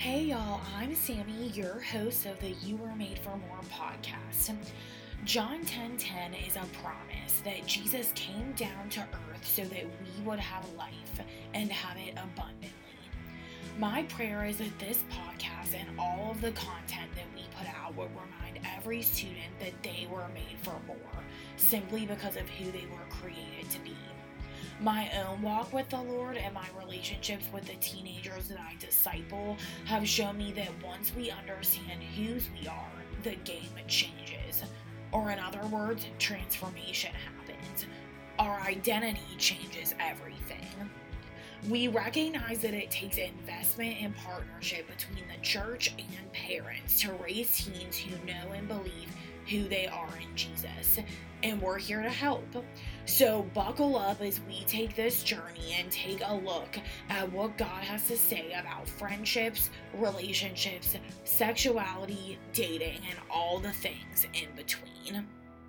Hey y'all, I'm Sammy, your host of the You Were Made for More podcast. John 10:10 is a promise that Jesus came down to earth so that we would have life and have it abundantly. My prayer is that this podcast and all of the content that we put out would remind every student that they were made for more, simply because of who they were created to be. My own walk with the Lord and my relationships with the teenagers that I disciple have shown me that once we understand whose we are, the game changes. Or, in other words, transformation happens. Our identity changes everything. We recognize that it takes investment and partnership between the church and parents to raise teens who know and believe who they are in Jesus, and we're here to help. So buckle up as we take this journey and take a look at what God has to say about friendships, relationships, sexuality, dating, and all the things in between.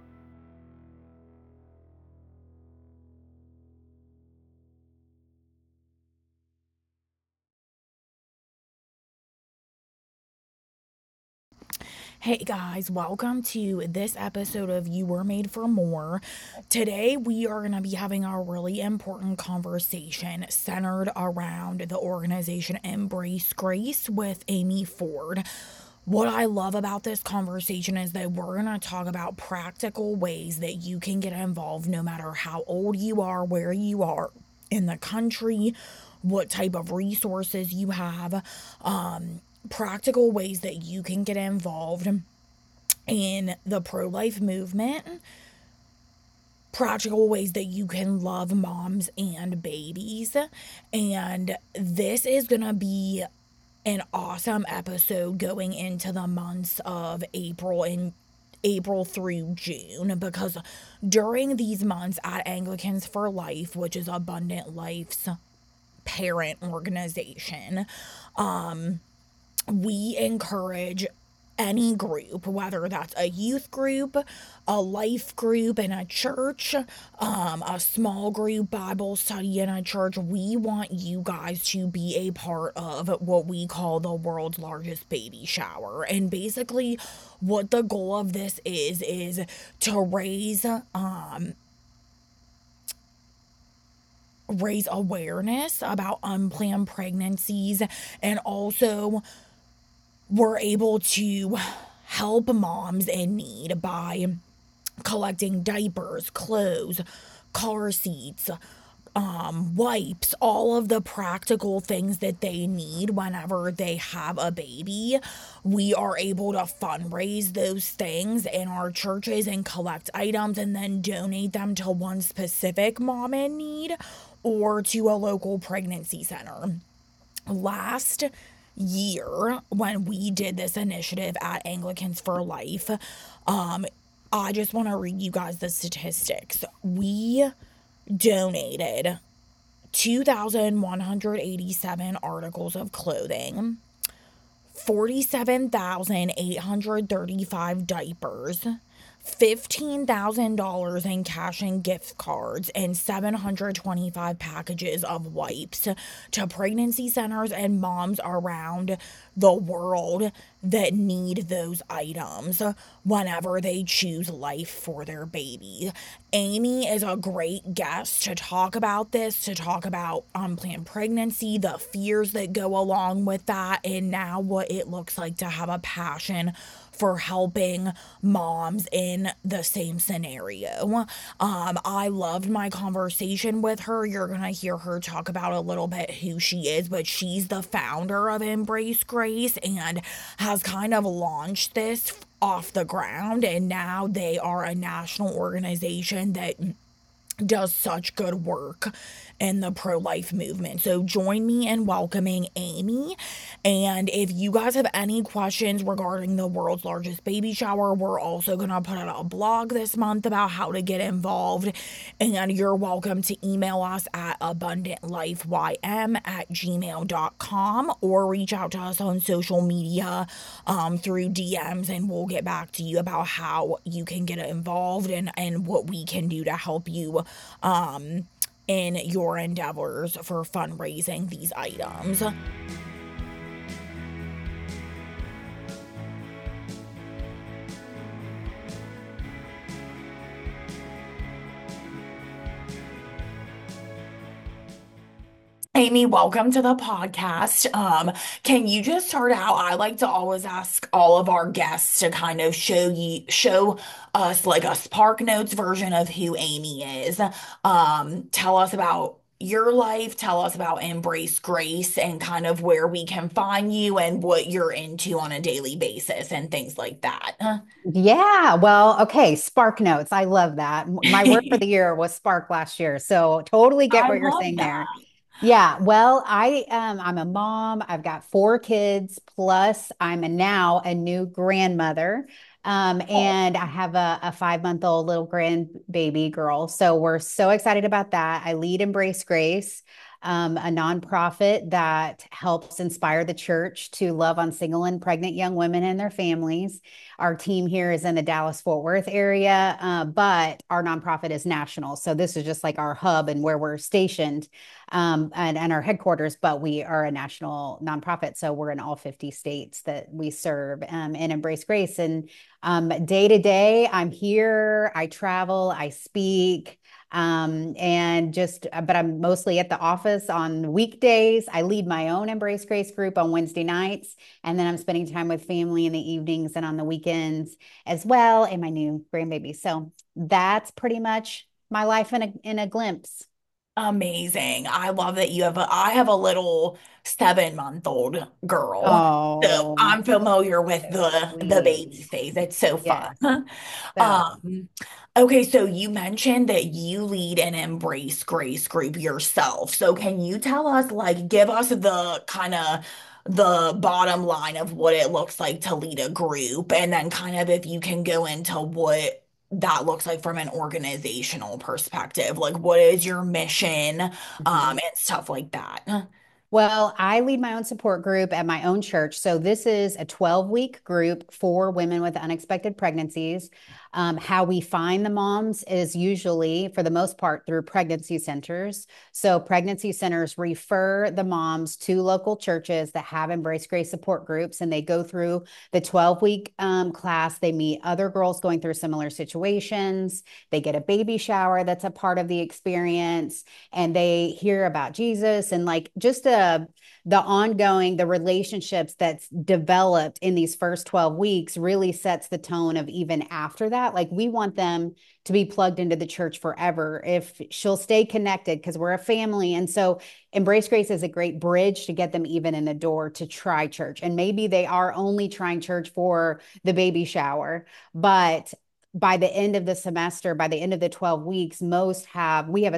Hey guys, welcome to this episode of You Were Made for More. Today we are going to be having a really important conversation centered around the organization Embrace Grace with Amy Ford. What I love about this conversation is that we're going to talk about practical ways that you can get involved no matter how old you are, where you are in the country, what type of resources you have, practical ways that you can get involved in the pro-life movement, practical ways that you can love moms and babies. And this is going to be an awesome episode going into the months of April through June, because during these months at Anglicans for Life, which is Abundant Life's parent organization, we encourage any group, whether that's a youth group, a life group in a church, a small group Bible study in a church. We want you guys to be a part of what we call the world's largest baby shower. And basically what the goal of this is to raise awareness about unplanned pregnancies, and also we're able to help moms in need by collecting diapers, clothes, car seats, wipes, all of the practical things that they need whenever they have a baby. We are able to fundraise those things in our churches and collect items and then donate them to one specific mom in need or to a local pregnancy center. Last year, when we did this initiative at Anglicans for Life, I just want to read you guys the statistics. We donated 2,187 articles of clothing, 47,835 diapers, $15,000 in cash and gift cards, and 725 packages of wipes to pregnancy centers and moms around the world that need those items whenever they choose life for their baby. Amy is a great guest to talk about this, to talk about unplanned pregnancy, the fears that go along with that, and now what it looks like to have a passion for helping moms in the same scenario. I loved my conversation with her. You're gonna hear her talk about a little bit who she is, but she's the founder of Embrace Grace and has kind of launched this off the ground, and now they are a national organization that does such good work in the pro-life movement. So join me in welcoming Amy. And if you guys have any questions regarding the world's largest baby shower, we're also going to put out a blog this month about how to get involved. And you're welcome to email us at abundantlifeym@gmail.com or reach out to us on social media through DMs, and we'll get back to you about how you can get involved and what we can do to help you in your endeavors for fundraising these items. Amy, welcome to the podcast. Can you just start out? I like to always ask all of our guests to kind of show us like a Spark Notes version of who Amy is. Tell us about your life, tell us about Embrace Grace and kind of where we can find you and what you're into on a daily basis and things like that. Yeah, well, okay, Spark Notes. I love that. My word for the year was Spark last year. So totally get I what you're love saying that. there. Yeah, well, I'm a mom. I've got four kids, plus I'm now a new grandmother. Oh, And I have a 5 month old little grandbaby girl. So we're so excited about that. I lead Embrace Grace, a nonprofit that helps inspire the church to love on single and pregnant young women and their families. Our team here is in the Dallas Fort Worth area, but our nonprofit is national. So this is just like our hub and where we're stationed, and our headquarters, but we are a national nonprofit. So we're in all 50 states that we serve, and Embrace Grace. And day to day, I'm here, I travel, I speak. But I'm mostly at the office on weekdays. I lead my own Embrace Grace group on Wednesday nights. And then I'm spending time with family in the evenings and on the weekends as well, and my new grandbaby. So that's pretty much my life in a glimpse. amazing. I love that I have a little 7 month old girl. So Oh, I'm familiar with so the sweet. baby phase. It's so fun. Yes. So, Um, okay, so you mentioned that you lead an Embrace Grace group yourself. So can you tell us, like, give us the kind of the bottom line of what it looks like to lead a group, and then kind of if you can go into what that looks like from an organizational perspective, like what is your mission, mhm. and stuff like that. Well, I lead my own support group at my own church. So this is a 12-week group for women with unexpected pregnancies. How we find the moms is usually, for the most part, through pregnancy centers. So pregnancy centers refer the moms to local churches that have Embrace Grace support groups, and they go through the 12-week class. They meet other girls going through similar situations. They get a baby shower that's a part of the experience, and they hear about Jesus and like just the ongoing the relationships that's developed in these first 12 weeks really sets the tone of even after that. Like we want them to be plugged into the church forever if she'll stay connected because we're a family. And so Embrace Grace is a great bridge to get them even in the door to try church. And maybe they are only trying church for the baby shower, but by the end of the semester, by the end of the 12 weeks, we have a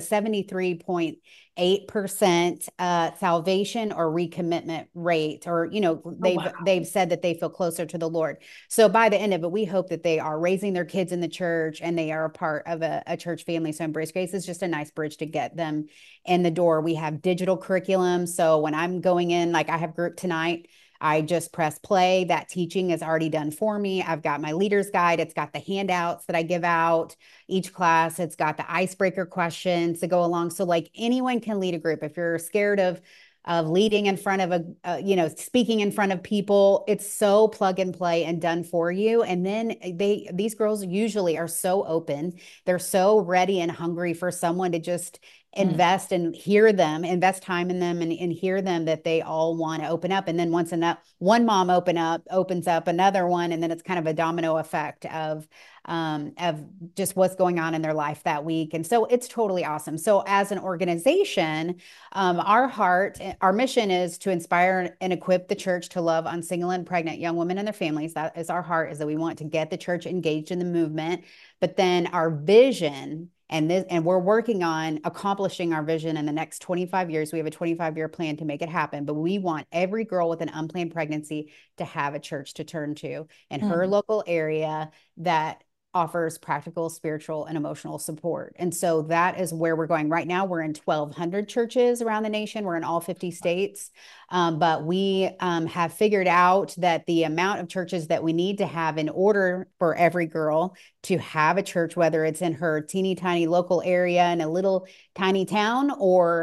73.8% salvation or recommitment rate, or, Oh, they've wow. said that they feel closer to the Lord. So by the end of it, we hope that they are raising their kids in the church and they are a part of a church family. So Embrace Grace is just a nice bridge to get them in the door. We have digital curriculum. So when I'm going in, like I have group tonight, I just press play. That teaching is already done for me. I've got my leader's guide. It's got the handouts that I give out each class. It's got the icebreaker questions to go along. So like anyone can lead a group. If you're scared of leading in front of speaking in front of people, it's so plug and play and done for you. And then these girls usually are so open. They're so ready and hungry for someone to just Mm. invest time in them, and hear them that they all want to open up. And then once enough, one mom opens up another one, and then it's kind of a domino effect of just what's going on in their life that week. And so it's totally awesome. So as an organization, our mission is to inspire and equip the church to love on single and pregnant young women and their families. That is our heart, is that we want to get the church engaged in the movement. But then our vision, and we're working on accomplishing our vision in the next 25 years. We have a 25-year plan to make it happen, but we want every girl with an unplanned pregnancy to have a church to turn to in her Mm. local area that offers practical, spiritual, and emotional support. And so that is where we're going. Right now, we're in 1,200 churches around the nation. We're in all 50 states. But we have figured out that the amount of churches that we need to have in order for every girl to have a church, whether it's in her teeny tiny local area in a little tiny town, or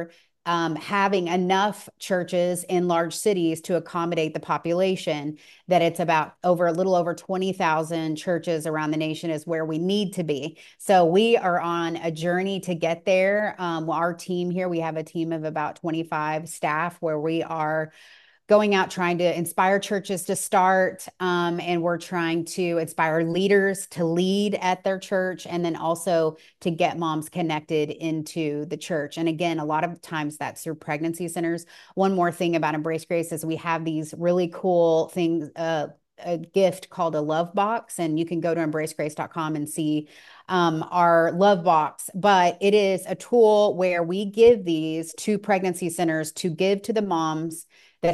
having enough churches in large cities to accommodate the population, that it's about over a little over 20,000 churches around the nation is where we need to be. So we are on a journey to get there. Our team here, we have a team of about 25 staff where we are going out trying to inspire churches to start, and we're trying to inspire leaders to lead at their church, and then also to get moms connected into the church. And again, a lot of times that's through pregnancy centers. One more thing about Embrace Grace is we have these really cool things, a gift called a love box, and you can go to embracegrace.com and see our love box. But it is a tool where we give these to pregnancy centers to give to the moms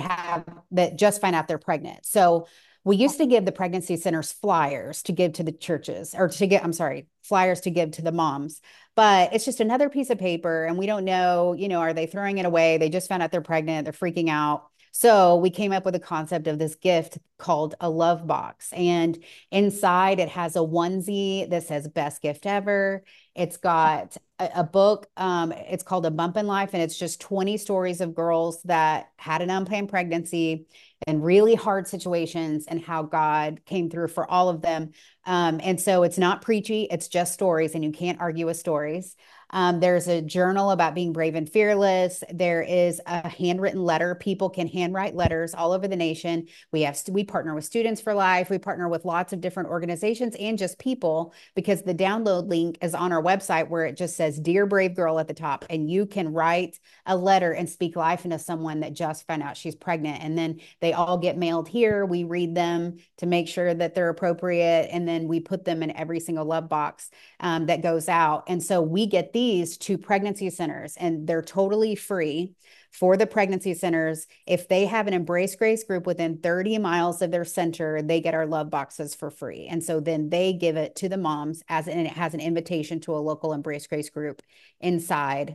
that just find out they're pregnant. So we used to give the pregnancy centers flyers to give to the churches, or to get, I'm sorry, flyers to give to the moms. But it's just another piece of paper, and we don't know, are they throwing it away? They just found out they're pregnant, they're freaking out. So we came up with a concept of this gift called a love box. And inside it has a onesie that says best gift ever. It's got a book. It's called A Bump in Life, and it's just 20 stories of girls that had an unplanned pregnancy and really hard situations, and how God came through for all of them. And so it's not preachy, it's just stories, and you can't argue with stories. There's a journal about being brave and fearless. There is a handwritten letter. People can handwrite letters all over the nation. We partner with Students for Life. We partner with lots of different organizations and just people, because the download link is on our website where it just says Dear Brave Girl at the top, and you can write a letter and speak life into someone that just found out she's pregnant. And then they all get mailed here. We read them to make sure that they're appropriate, and then we put them in every single love box that goes out. And so we get these to pregnancy centers, and they're totally free for the pregnancy centers. If they have an Embrace Grace group within 30 miles of their center, they get our love boxes for free. And so then they give it to the moms, and it has an invitation to a local Embrace Grace group inside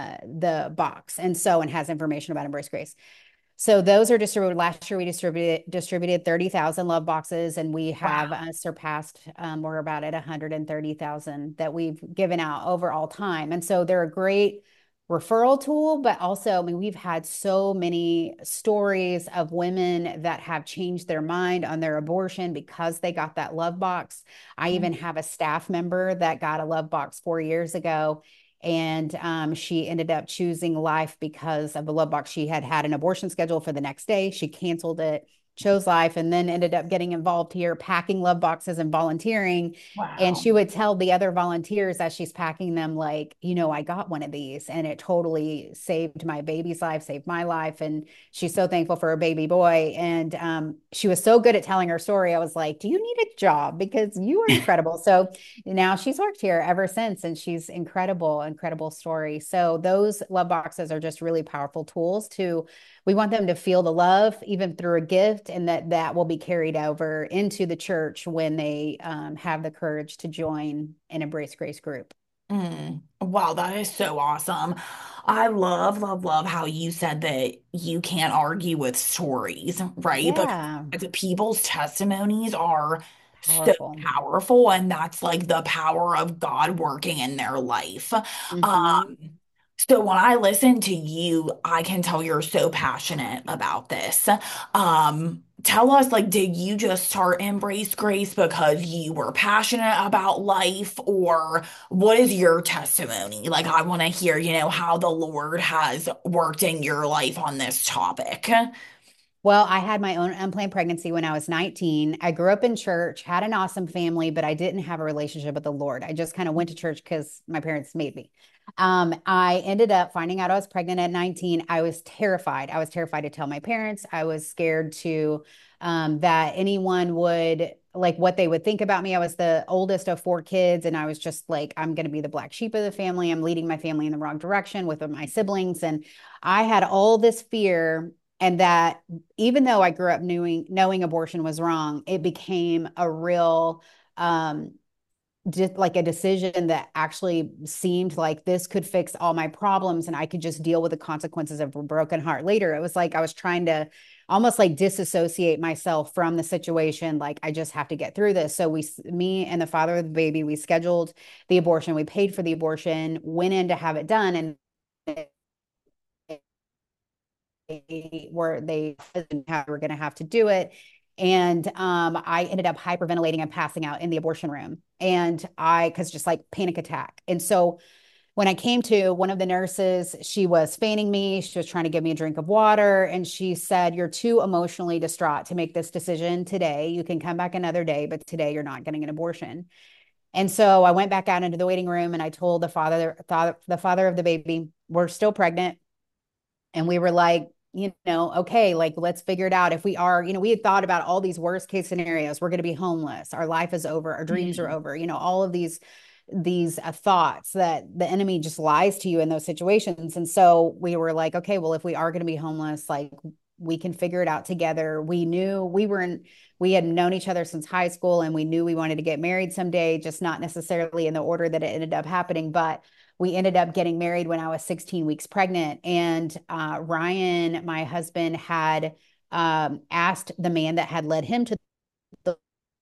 the box. And has information about Embrace Grace. So those are distributed. Last year, we distributed 30,000 love boxes, and we have surpassed, we're about at 130,000 that we've given out over all time. And so they're a great referral tool, but also, I mean, we've had so many stories of women that have changed their mind on their abortion because they got that love box. I even have a staff member that got a love box 4 years ago, and she ended up choosing life because of the love box. She had an abortion schedule for the next day. She canceled it, chose life, and then ended up getting involved here, packing love boxes and volunteering. And Wow. she would tell the other volunteers as she's packing them, like, I got one of these, and it totally saved my baby's life, saved my life. And she's so thankful for her baby boy. And she was so good at telling her story. I was like, do you need a job? Because you are incredible. So now she's worked here ever since, and she's incredible, incredible story. So those love boxes are just really powerful tools we want them to feel the love even through a gift, and that will be carried over into the church when they have the courage to join an Embrace Grace group. Wow, that is so awesome. I love, love, love how you said that you can't argue with stories, right? Because Yeah, the people's testimonies are so powerful. powerful, and that's like the power of God working in their life. Mm-hmm. So when I listen to you, I can tell you're so passionate about this. Tell us, like, did you just start Embrace Grace because you were passionate about life, or what is your testimony? Like, I want to hear, how the Lord has worked in your life on this topic. Well, I had my own unplanned pregnancy when I was 19. I grew up in church, had an awesome family, but I didn't have a relationship with the Lord. I just kind of went to church because my parents made me. I ended up finding out I was pregnant at 19. I was terrified. I was terrified to tell my parents. I was scared that anyone would, like, what they would think about me. I was the oldest of four kids, and I was just like, I'm going to be the black sheep of the family. I'm leading my family in the wrong direction with my siblings. And I had all this fear, and that even though I grew up knowing abortion was wrong, it became a real just like a decision that actually seemed like this could fix all my problems, and I could just deal with the consequences of a broken heart later. It was like I was trying to almost like disassociate myself from the situation. Like, I just have to get through this. So me and the father of the baby, we scheduled the abortion, we paid for the abortion, went in to have it done, and they were going to have to do it. And I ended up hyperventilating and passing out in the abortion room. And because just like panic attack. And so when I came to, one of the nurses, she was feigning me. She was trying to give me a drink of water. And she said, "You're too emotionally distraught to make this decision today. You can come back another day, but today you're not getting an abortion." And so I went back out into the waiting room and I told the father of the baby, "We're still pregnant." And we were like, okay, like, let's figure it out. If we are, we had thought about all these worst case scenarios. We're going to be homeless. Our life is over. Our dreams are over. All of these thoughts that the enemy just lies to you in those situations. And so we were like, okay, well, if we are going to be homeless, like, we can figure it out together. We knew we had known each other since high school, and we knew we wanted to get married someday, just not necessarily in the order that it ended up happening. But we ended up getting married when I was 16 weeks pregnant. And Ryan, my husband, had asked the man that had led him to the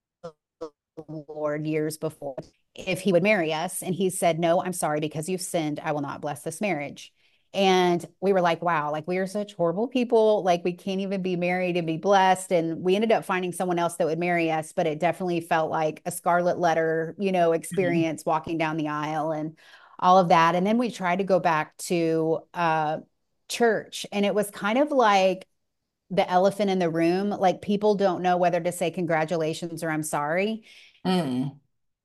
Lord years before if he would marry us. And he said, "No, I'm sorry, because you've sinned. I will not bless this marriage." And we were like, wow, like, we are such horrible people. Like, we can't even be married and be blessed. And we ended up finding someone else that would marry us, but it definitely felt like a scarlet letter, experience walking down the aisle and all of that. And then we tried to go back to church, and it was kind of like the elephant in the room. Like, people don't know whether to say congratulations or I'm sorry. Mm.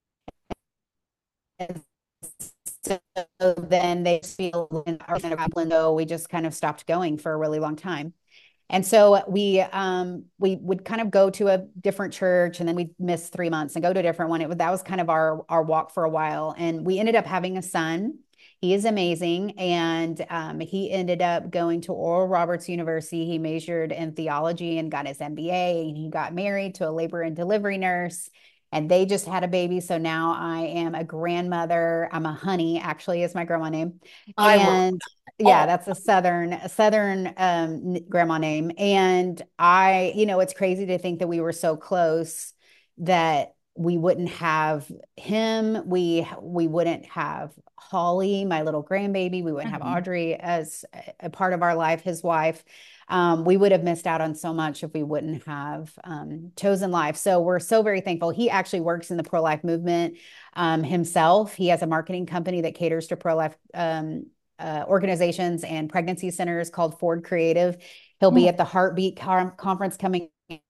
So then they feel in our window, we just kind of stopped going for a really long time. And so we would kind of go to a different church, and then we'd miss 3 months and go to a different one. That was kind of our walk for a while. And we ended up having a son. He is amazing. And he ended up going to Oral Roberts University. He majored in theology and got his MBA, and he got married to a labor and delivery nurse. And they just had a baby. So now I am a grandmother. I'm a honey, actually, is my grandma name. I love And yeah, Oh, that's a southern grandma name. And it's crazy to think that we were so close that we wouldn't have him. We wouldn't have Holly, my little grandbaby. We wouldn't have mhm. Audrey as a part of our life, his wife. We would have missed out on so much if we wouldn't have chosen life. So we're so very thankful. He actually works in the pro-life movement himself. He has a marketing company that caters to pro-life organizations and pregnancy centers called Ford Creative. He'll be at the Heartbeat conference coming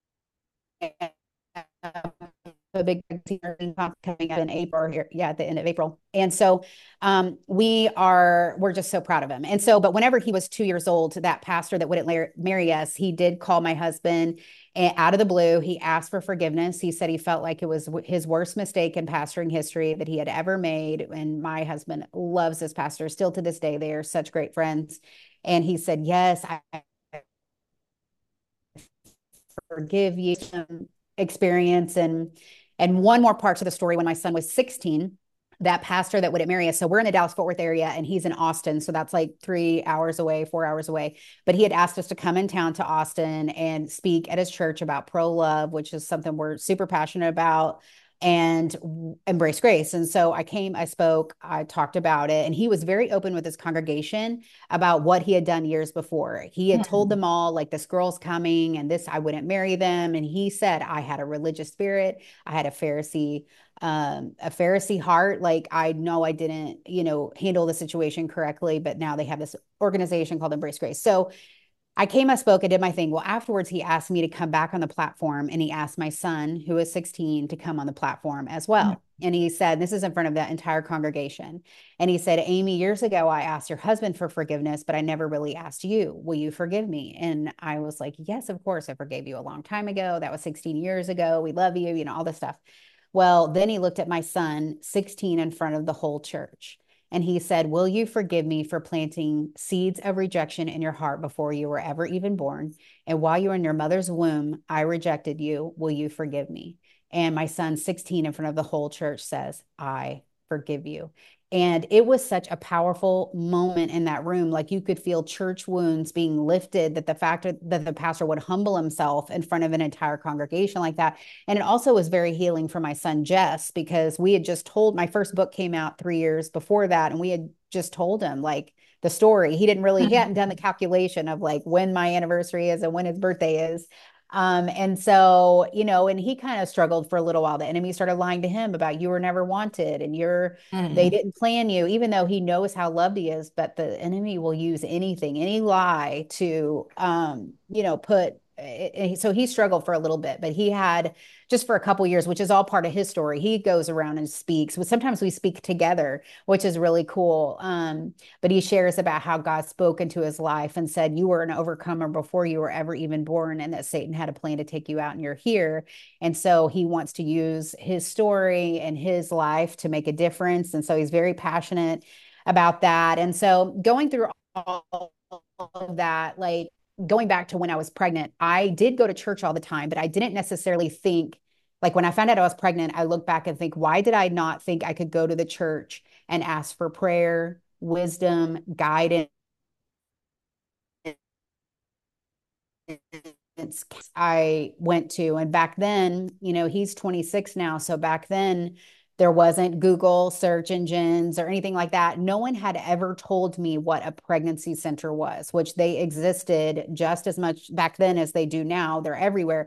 a big conference coming up in April here. Yeah, at the end of April. And so we're just so proud of him. And so, but whenever he was 2 years old, that pastor that wouldn't marry us, he did call my husband out of the blue. He asked for forgiveness. He said he felt like it was his worst mistake in pastoring history that he had ever made. And my husband loves this pastor still to this day. They are such great friends. And he said, "Yes, I forgive you." Experience. And one more part to the story: when my son was 16, that pastor that wouldn't marry us, so we're in the Dallas-Fort Worth area and he's in Austin, so that's like 3 hours away, 4 hours away. But he had asked us to come in town to Austin and speak at his church about pro-love, which is something we're super passionate about, and embrace grace. And so I came, I spoke, I talked about it, and he was very open with his congregation about what he had done years before. He had told them all, like, this girl's coming and this, I wouldn't marry them. And he said, "I had a religious spirit. I had a Pharisee heart. Like, I know I didn't, handle the situation correctly, but now they have this organization called Embrace Grace." So I came, I spoke, I did my thing. Well, afterwards, he asked me to come back on the platform, and he asked my son, who is 16, to come on the platform as well. And he said, this is in front of the entire congregation. And he said, "Amy, years ago, I asked your husband for forgiveness, but I never really asked you. Will you forgive me?" And I was like, "Yes, of course. I forgave you a long time ago. That was 16 years ago. We love you, all this stuff." Well, then he looked at my son, 16, in front of the whole church. And he said, "Will you forgive me for planting seeds of rejection in your heart before you were ever even born? And while you were in your mother's womb, I rejected you. Will you forgive me?" And my son, 16, in front of the whole church, says, "I forgive you." And it was such a powerful moment in that room. Like, you could feel church wounds being lifted, that the fact that the pastor would humble himself in front of an entire congregation like that. And it also was very healing for my son, Jess, because we had just told, my first book came out 3 years before that. And we had just told him, like, the story. He hadn't done the calculation of like when my anniversary is and when his birthday is. And so, and he kind of struggled for a little while. The enemy started lying to him about you were never wanted and they Mm. didn't plan you, even though he knows how loved he is. But the enemy will use anything, any lie to, put. So he struggled for a little bit, but he had just for a couple years, which is all part of his story. He goes around and speaks. Sometimes we speak together, which is really cool. But he shares about how God spoke into his life and said, you were an overcomer before you were ever even born, and that Satan had a plan to take you out, and you're here. And so he wants to use his story and his life to make a difference. And so he's very passionate about that. And so going through all of that, like going back to when I was pregnant, I did go to church all the time, but I didn't necessarily think, like when I found out I was pregnant, I look back and think, why did I not think I could go to the church and ask for prayer, wisdom, guidance? I went to. And back then, he's 26 now. So back then, there wasn't Google search engines or anything like that. No one had ever told me what a pregnancy center was, which they existed just as much back then as they do now. They're everywhere.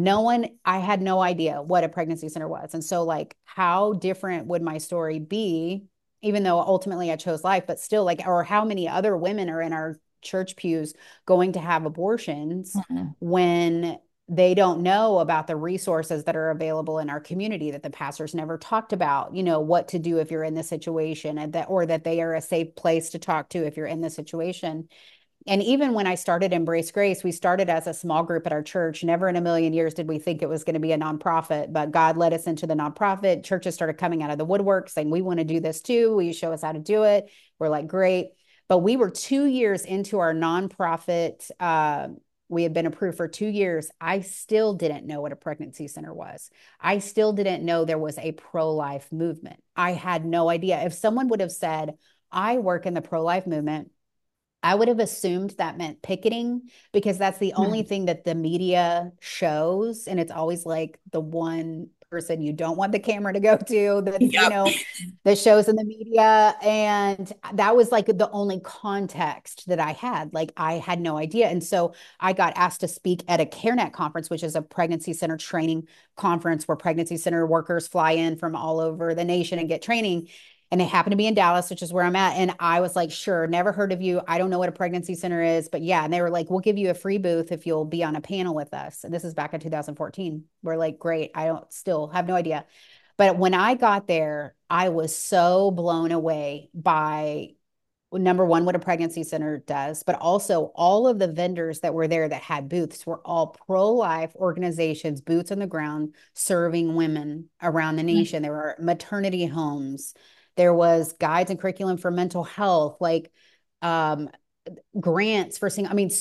I had no idea what a pregnancy center was. And so, like, how different would my story be, even though ultimately I chose life, but still, like, or how many other women are in our church pews going to have abortions Mm. when they don't know about the resources that are available in our community that the pastors never talked about, what to do if you're in this situation, and that they are a safe place to talk to if you're in this situation. And even when I started Embrace Grace, we started as a small group at our church. Never in a million years did we think it was going to be a nonprofit, but God led us into the nonprofit. Churches started coming out of the woodwork saying, we want to do this too. Will you show us how to do it? We're like, great. But we were 2 years into our nonprofit. We had been approved for 2 years. I still didn't know what a pregnancy center was. I still didn't know there was a pro-life movement. I had no idea. If someone would have said, I work in the pro-life movement, I would have assumed that meant picketing because that's the only Mm. thing that the media shows. And it's always like the one person you don't want the camera to go to that's, Yep. that shows in the media. And that was like the only context that I had. Like I had no idea. And so I got asked to speak at a CareNet conference, which is a pregnancy center training conference where pregnancy center workers fly in from all over the nation and get training, and they happen to be in Dallas, which is where I'm at. And I was like, sure, never heard of you. I don't know what a pregnancy center is, but yeah. And they were like, we'll give you a free booth if you'll be on a panel with us. And this is back in 2014. We're like, great. I don't still have no idea. But when I got there, I was so blown away by number one, what a pregnancy center does, but also all of the vendors that were there that had booths were all pro-life organizations, boots on the ground, serving women around the nation. There were maternity homes. There was guides and curriculum for mental health, like um, grants for single. I mean,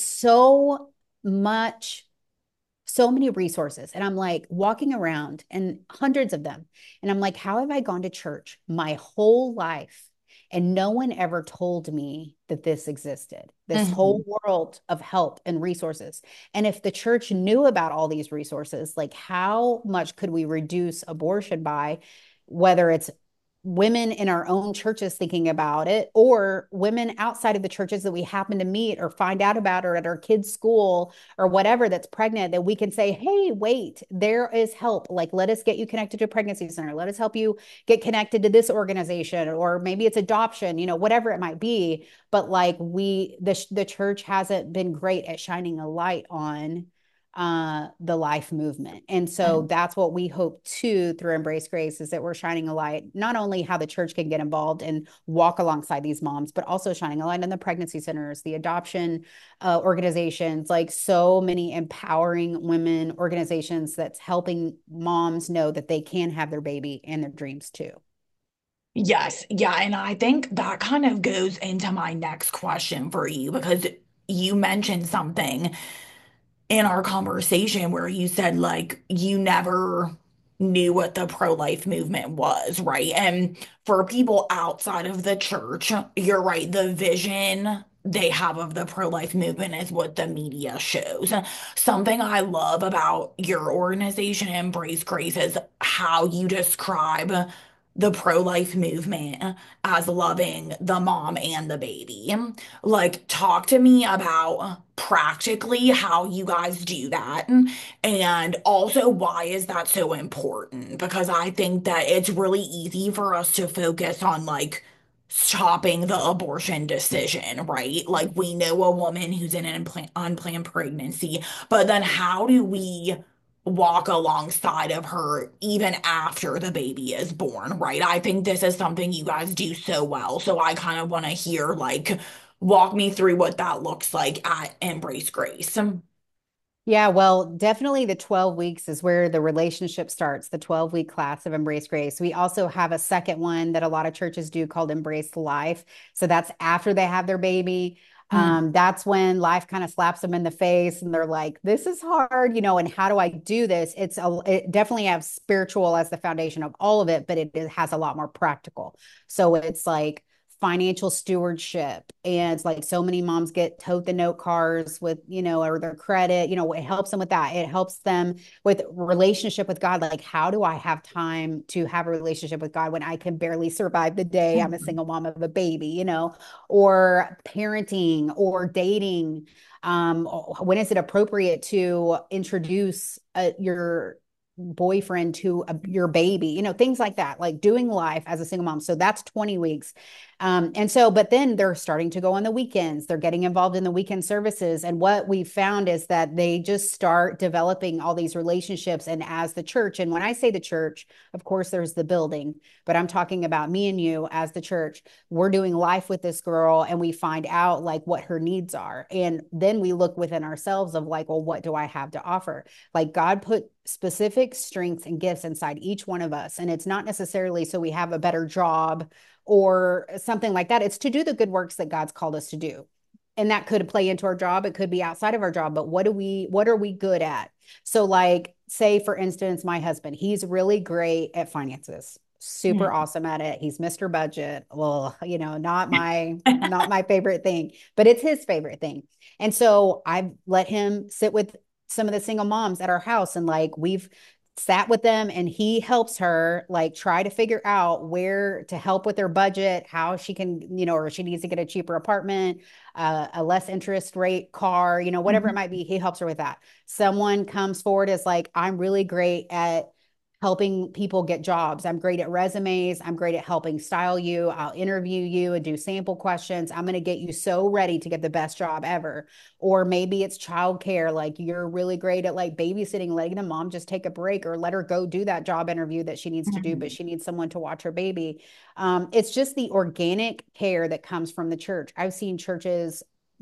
much so many resources. And I'm like walking around and hundreds of them. And I'm like, how have I gone to church my whole life? And no one ever told me that this existed, this whole Mhm. world of help and resources. And if the church knew about all these resources, like how much could we reduce abortion by, whether it's women in our own churches thinking about it, or women outside of the churches that we happen to meet or find out about, or at our kids' school or whatever that's pregnant, that we can say, hey, wait, there is help. Like, let us get you connected to a pregnancy center. Let us help you get connected to this organization, or maybe it's adoption, whatever it might be. But like the church hasn't been great at shining a light on the life movement. And so Mm. that's what we hope to through Embrace Grace, is that we're shining a light, not only how the church can get involved and walk alongside these moms, but also shining a light on the pregnancy centers, the adoption organizations, like so many empowering women organizations that's helping moms know that they can have their baby and their dreams too. Yes, yeah, and I think that kind of goes into my next question for you because you mentioned something in our conversation where you said like you never knew what the pro-life movement was, right? And for people outside of the church, you're right, the vision they have of the pro-life movement is what the media shows. Something I love about your organization, Embrace Grace, is how you describe the pro-life movement as loving the mom and the baby. Like, talk to me about practically how you guys do that. And also, why is that so important? Because I think that it's really easy for us to focus on like stopping the abortion decision, right? Like, we know a woman who's in an unplanned pregnancy, but then how do we walk alongside of her even after the baby is born, right? I think this is something you guys do so well. So I kind of want to hear, like, walk me through what that looks like at Embrace Grace. Yeah, well, definitely the 12 weeks is where the relationship starts, the 12-week class of Embrace Grace. We also have a second one that a lot of churches do called Embrace Life. So that's after they have their baby. Mm, That's when life kind of slaps them in the face and they're like, this is hard, and how do I do this? It definitely has spiritual as the foundation of all of it, but it has a lot more practical. So it's like, financial stewardship, and like so many moms get tote the note cars with or their credit, it helps them with that. It helps them with relationship with God, like how do I have time to have a relationship with God when I can barely survive the day? I'm a mhm, single mom of a baby, or parenting or dating. When is it appropriate to introduce your boyfriend to your baby, things like that, like doing life as a single mom. So that's 20 weeks. But then they're starting to go on the weekends. They're getting involved in the weekend services. And what we found is that they just start developing all these relationships. And as the church, and when I say the church, of course, there's the building, but I'm talking about me and you as the church. We're doing life with this girl and we find out like what her needs are. And then we look within ourselves of like, well, what do I have to offer? Like God put specific strengths and gifts inside each one of us. And it's not necessarily so we have a better job or something like that. It's to do the good works that God's called us to do. And that could play into our job. It could be outside of our job, but what are we good at? So like, say for instance, my husband, he's really great at finances, super mm. awesome at it. He's Mr. Budget. Well, not my favorite thing, but it's his favorite thing. And so I've let him sit with some of the single moms at our house, and like we've sat with them and he helps her like try to figure out where to help with their budget, how she can, or she needs to get a cheaper apartment, a less interest rate car, whatever it Mhm. might be. He helps her with that. Someone comes forward as like, I'm really great at helping people get jobs. I'm great at resumes. I'm great at helping style you. I'll interview you and do sample questions. I'm going to get you so ready to get the best job ever. Or maybe it's childcare. Like you're really great at like babysitting, letting the mom just take a break or let her go do that job interview that she needs to do, but Mhm. she needs someone to watch her baby. It's just the organic care that comes from the church. I've seen churches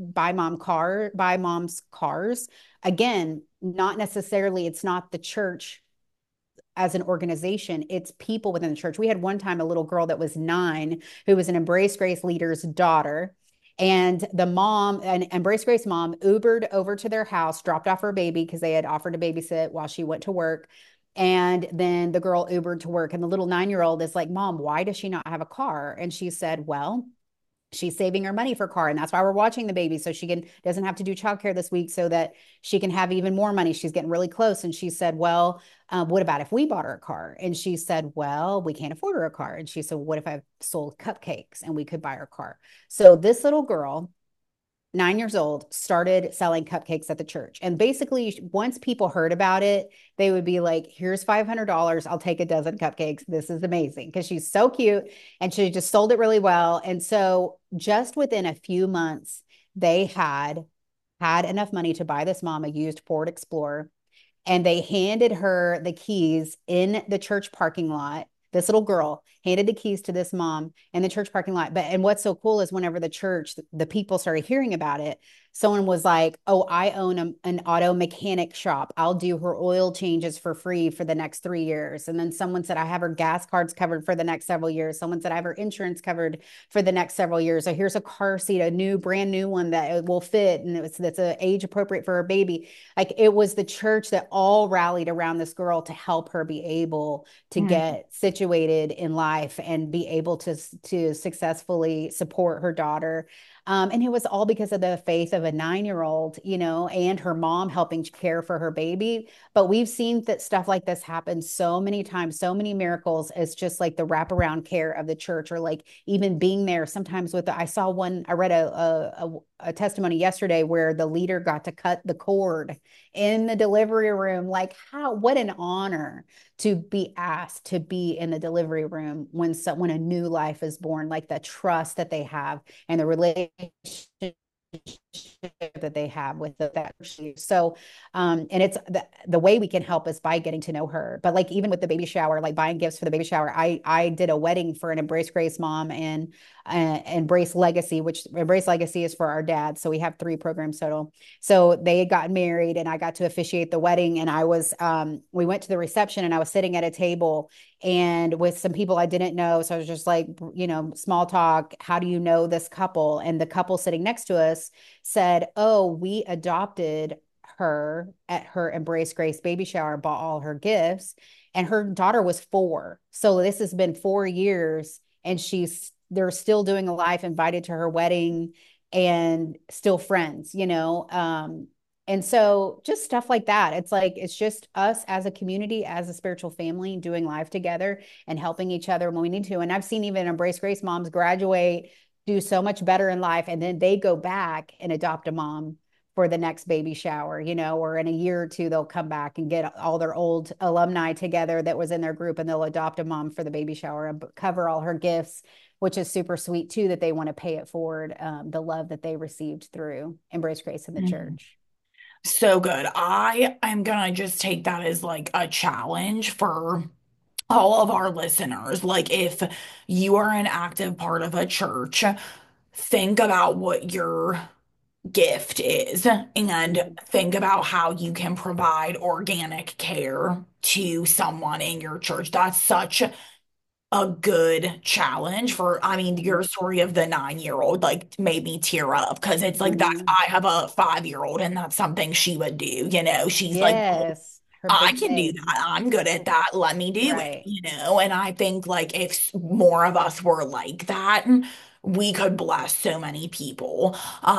buy mom's cars. Again, not necessarily, it's not the church as an organization, it's people within the church. We had one time a little girl that was 9 who was an Embrace Grace leader's daughter. And the mom, an Embrace Grace mom, Ubered over to their house, dropped off her baby because they had offered to babysit while she went to work. And then the girl Ubered to work. And the little 9-year-old is like, Mom, why does she not have a car? And she said, well, she's saving her money for car, and that's why we're watching the baby, so she doesn't have to do childcare this week, so that she can have even more money. She's getting really close. And she said, well, what about if we bought her a car? And she said, well, we can't afford her a car. And she said, what if I sold cupcakes and we could buy her a car? So this little girl, 9 years old, started selling cupcakes at the church. And basically, once people heard about it, they would be like, here's $500. I'll take a dozen cupcakes. This is amazing because she's so cute and she just sold it really well. And so, just within a few months, they had enough money to buy this mom a used Ford Explorer, and they handed her the keys in the church parking lot. This little girl handed the keys to this mom in the church parking lot. And what's so cool is whenever the people started hearing about it, someone was like, oh, I own an auto mechanic shop. I'll do her oil changes for free for the next 3 years. And then someone said, I have her gas cards covered for the next several years. Someone said, I have her insurance covered for the next several years. So here's a car seat, brand new one that will fit. And that's a age appropriate for her baby. Like it was the church that all rallied around this girl to help her be able to Mhm. get situated in life and be able to successfully support her daughter. And it was all because of the faith of a 9-year-old, and her mom helping care for her baby. But we've seen that stuff like this happen so many times, so many miracles. It's just like the wraparound care of the church, or like even being there sometimes I saw one, I read a testimony yesterday where the leader got to cut the cord in the delivery room. Like, what an honor to be asked to be in the delivery room when a new life is born, like the trust that they have and the relationship that they have with that. So, and it's the way we can help is by getting to know her. But like even with the baby shower, like buying gifts for the baby shower, I did a wedding for an Embrace Grace mom and Embrace Legacy, which Embrace Legacy is for our dad. So we have 3 programs total. So they had gotten married, and I got to officiate the wedding. And we went to the reception, and I was sitting at a table and with some people I didn't know. So I was just like, small talk. How do you know this couple? And the couple sitting next to us said, "Oh, we adopted her at her Embrace Grace baby shower, bought all her gifts, and her daughter was 4. So this has been 4 years, and they're still doing a life, invited to her wedding, and still friends, and so just stuff like that. It's like, it's just us as a community, as a spiritual family, doing life together and helping each other when we need to. And I've seen even Embrace Grace moms graduate, do so much better in life, and then they go back and adopt a mom for the next baby shower, or in a year or two, they'll come back and get all their old alumni together that was in their group, and they'll adopt a mom for the baby shower and cover all her gifts, which is super sweet too, that they want to pay it forward, the love that they received through Embrace Grace in the Mhm. church. So good. I am gonna just take that as like a challenge for all of our listeners. Like, if you are an active part of a church, think about what your gift is and Mhm. think about how you can provide organic care to someone in your church. That's such a good challenge for, I mean, your Mhm. story of the 9-year-old like made me tear up because it's like that. Mhm. I have a 5-year-old and that's something she would do. She's like, Yes, her I big can do faith. that. I'm good at that. Let me do it, Right. And I think like if more of us were like that, we could bless so many people.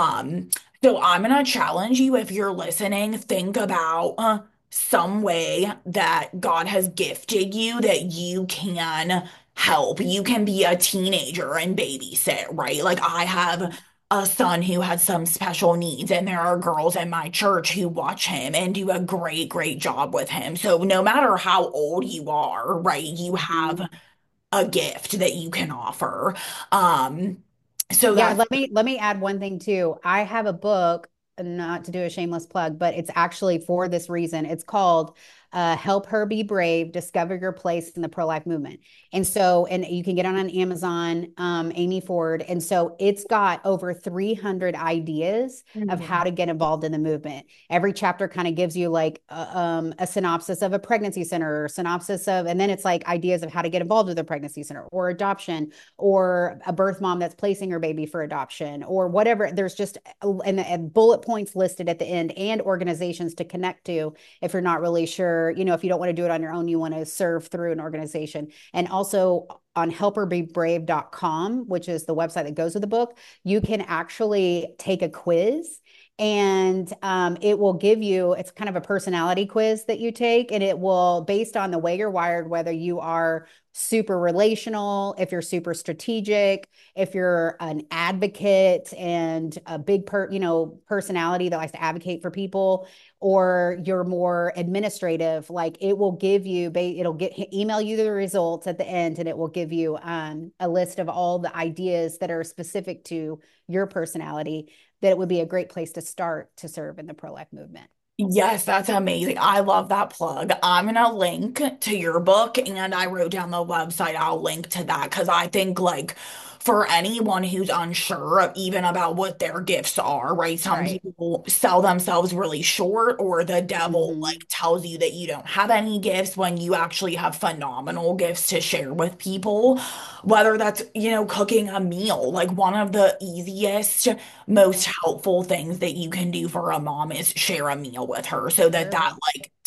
So I'm gonna challenge you if you're listening, think about some way that God has gifted you that you can help. You can be a teenager and babysit, right? Like I have a son who has some special needs, and there are girls in my church who watch him and do a great, great job with him. So no matter how old you are, right, you have Mhm. a gift that you can offer. Um, so Yeah, that's let me add one thing too. I have a book, not to do a shameless plug, but it's actually for this reason. It's called Help Her Be Brave, Discover Your Place in the Pro-Life Movement. And you can get it on Amazon, Amy Ford. And so it's got over 300 ideas of how Mhm. to get involved in the movement. Every chapter kind of gives you like a synopsis of a pregnancy center, or synopsis of, and then it's like ideas of how to get involved with a pregnancy center or adoption, or a birth mom that's placing her baby for adoption, or whatever. There's just and bullet points listed at the end, and organizations to connect to if you're not really sure, if you don't want to do it on your own, you want to serve through an organization. And also on helperbebrave.com, which is the website that goes with the book, you can actually take a quiz, and it will give you, it's kind of a personality quiz that you take, and it will, based on the way you're wired, whether you are super relational, if you're super strategic, if you're an advocate and a big personality that likes to advocate for people, or you're more administrative, like it will give you, it'll email you the results at the end, and it will give you a list of all the ideas that are specific to your personality, that it would be a great place to start to serve in the pro-life movement. Yes, that's amazing. I love that plug. I'm gonna link to your book and I wrote down the website. I'll link to that because I think like for anyone who's unsure of even about what their gifts are, right? Some Right. people sell themselves really short, or the devil Mm-hmm. like tells you that you don't have any gifts when you actually have phenomenal gifts to share with people. Whether that's, cooking a meal, like one of the easiest, most Yeah. helpful things that you can do for a mom is share a meal with her so that Sure. like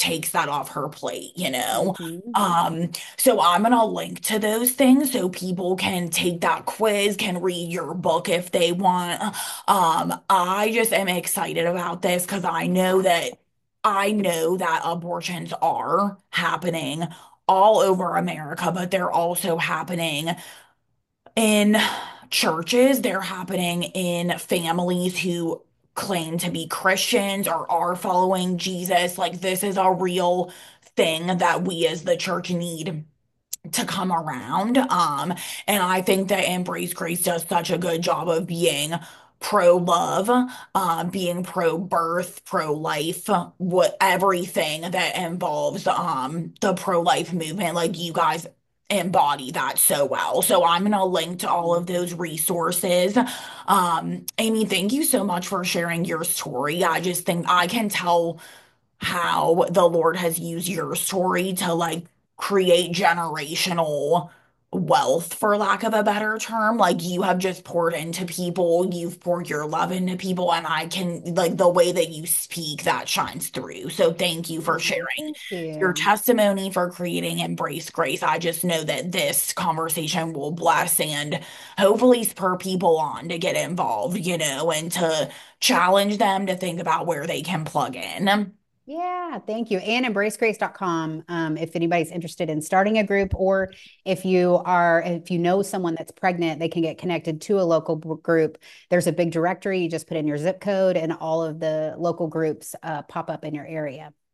takes that off her plate, you know? Mhm. Um, so I'm gonna link to those things so people can take that quiz, can read your book if they want. I just am excited about this because I know that abortions are happening all over America, but they're also happening in churches, they're happening in families who claim to be Christians or are following Jesus. Like, this is a real thing that we as the church need to come around. And I think that Embrace Grace does such a good job of being pro-love, being pro-birth, pro-life, what everything that involves the pro-life movement. Like, you guys embody that so well. So I'm gonna link to all of those resources. Amy, thank you so much for sharing your story. I just think I can tell how the Lord has used your story to like create generational wealth, for lack of a better term. Like, you have just poured into people, you've poured your love into people, and I can, like, the way that you speak, that shines through. So thank you for Oh, sharing thank your you. testimony, for creating Embrace Grace. I just know that this conversation will bless and hopefully spur people on to get involved, you know, and to challenge them to think about where they can plug in. Yeah, thank you. And embracegrace.com. If anybody's interested in starting a group, or if you know someone that's pregnant, they can get connected to a local group. There's a big directory. You just put in your zip code and all of the local groups pop up in your area.